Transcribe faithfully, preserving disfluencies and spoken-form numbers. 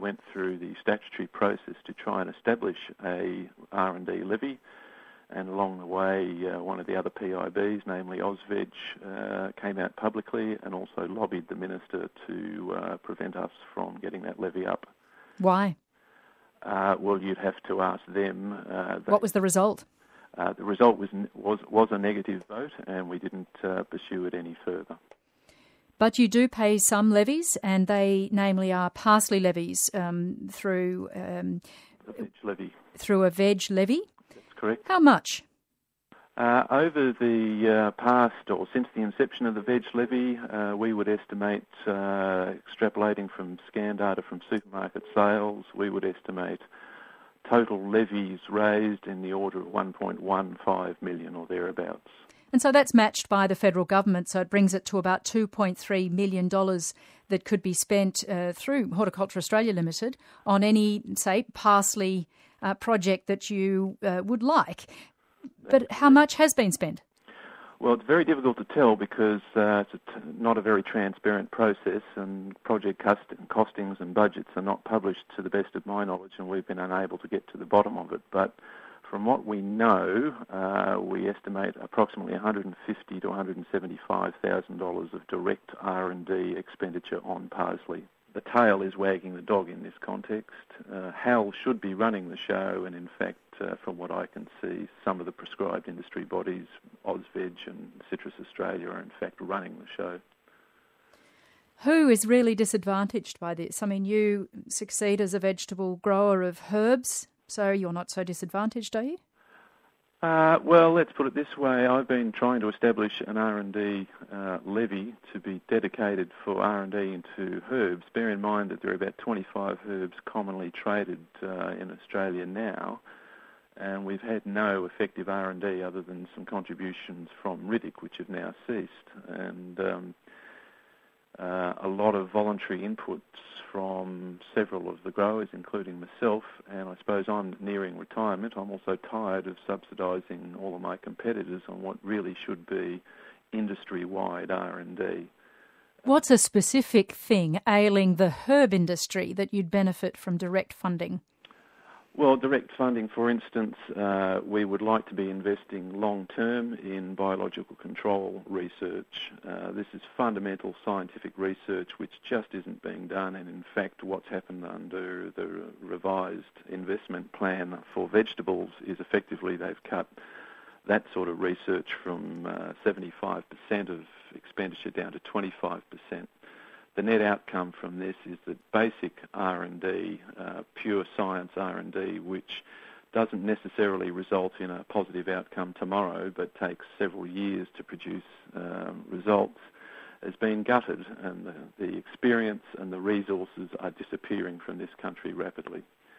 went through the statutory process to try and establish a R and D levy, and along the way, uh, one of the other P I Bs, namely Ausveg, uh, came out publicly and also lobbied the Minister to uh, prevent us from getting that levy up. Why? Uh, well, you'd have to ask them. Uh, they, what was the result? Uh, the result was was was a negative vote, and we didn't uh, pursue it any further. But you do pay some levies, and they namely are parsley levies um, through um, the veg levy. Through a veg levy. That's correct. How much? Uh, over the uh, past, or since the inception of the veg levy, uh, we would estimate, uh, extrapolating from scan data from supermarket sales, we would estimate total levies raised in the order of one point one five million or thereabouts. And so that's matched by the federal government, so it brings it to about two point three million dollars that could be spent uh, through Horticulture Australia Limited on any, say, parsley uh, project that you uh, would like. But how much has been spent? Well, it's very difficult to tell because uh, it's a t- not a very transparent process, and project cost- costings and budgets are not published to the best of my knowledge, and we've been unable to get to the bottom of it. But from what we know, uh, we estimate approximately one hundred fifty thousand to one hundred seventy-five thousand dollars of direct R and D expenditure on parsley. The tail is wagging the dog in this context. Uh, Hal should be running the show, and in fact, uh, from what I can see, some of the prescribed industry bodies, Ausveg and Citrus Australia, are in fact running the show. Who is really disadvantaged by this? I mean, you succeed as a vegetable grower of herbs, so you're not so disadvantaged, are you? Uh, well, let's put it this way. I've been trying to establish an R and D uh, levy to be dedicated for R and D into herbs. Bear in mind that there are about twenty-five herbs commonly traded uh, in Australia now, and we've had no effective R and D other than some contributions from Riddick, which have now ceased, and um, uh, a lot of voluntary inputs from several of the growers, including myself, and I suppose I'm nearing retirement. I'm also tired of subsidising all of my competitors on what really should be industry-wide R and D. What's a specific thing ailing the herb industry that you'd benefit from direct funding? Well, direct funding, for instance, uh, we would like to be investing long-term in biological control research. Uh, this is fundamental scientific research which just isn't being done, and in fact what's happened under the revised investment plan for vegetables is effectively they've cut that sort of research from uh, seventy-five percent of expenditure down to twenty-five percent. The net outcome from this is that basic R and D, uh, pure science R and D, which doesn't necessarily result in a positive outcome tomorrow, but takes several years to produce um, results, has been gutted, and the, the experience and the resources are disappearing from this country rapidly.